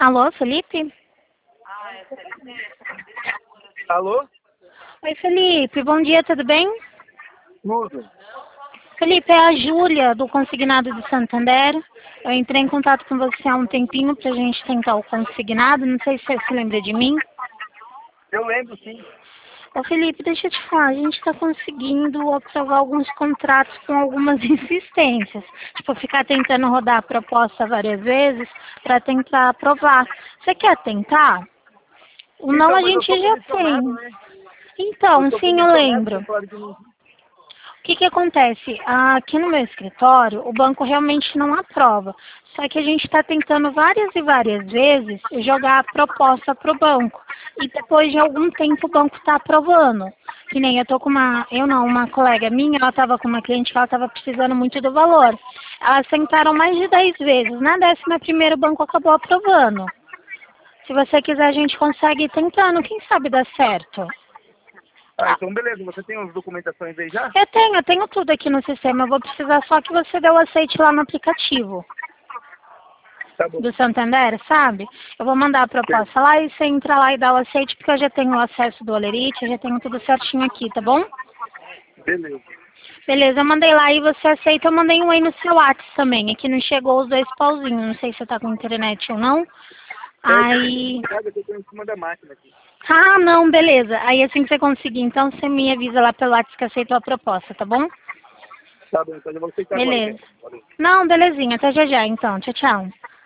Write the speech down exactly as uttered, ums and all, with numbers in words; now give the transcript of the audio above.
Alô, Felipe? Alô? Oi, Felipe. Bom dia, tudo bem? Tudo. Felipe, é a Júlia, do Consignado de Santander. Eu entrei em contato com você há um tempinho pra gente tentar o consignado. Não sei se você se lembra de mim. Eu lembro, sim. Ô, Felipe, deixa eu te falar. A gente está conseguindo aprovar alguns contratos com algumas insistências. Tipo, ficar tentando rodar a proposta várias vezes para tentar aprovar. Você quer tentar? O não Então, a mas eu gente sou já comissionado, tem. né? Eu Então, sou sim, eu comissionado, lembro. você fala de mim. O que que acontece? Aqui no meu escritório, o banco realmente não aprova. Só que a gente está tentando várias e várias vezes jogar a proposta para o banco. E depois de algum tempo o banco está aprovando. Que nem eu tô com uma, eu não, uma colega minha, ela estava com uma cliente que ela estava precisando muito do valor. Elas tentaram mais de dez vezes. Na décima primeira o banco acabou aprovando. Se você quiser a gente consegue ir tentando, quem sabe dá certo. Ah, então beleza. Você tem as documentações aí já? Eu tenho, eu tenho tudo aqui no sistema. Eu vou precisar só que você dê o aceite lá no aplicativo Tá bom. do Santander, sabe? Eu vou mandar a proposta lá e você entra lá e dá o aceite, porque eu já tenho o acesso do Olerite, eu já tenho tudo certinho aqui, tá bom? Beleza. Beleza, eu mandei lá e você aceita. Eu mandei um aí no seu WhatsApp também. Aqui não chegou os dois pauzinhos. Não sei se você tá com internet ou não. Aí... Eu tô em cima da máquina aqui. Ah, não, beleza. Aí assim que você conseguir, então você me avisa lá pelo WhatsApp que aceitou a proposta, tá bom? Tá bom, então eu vou aceitar agora. Beleza. Então. Valeu. Não, belezinha. Até já já, então. Tchau, tchau.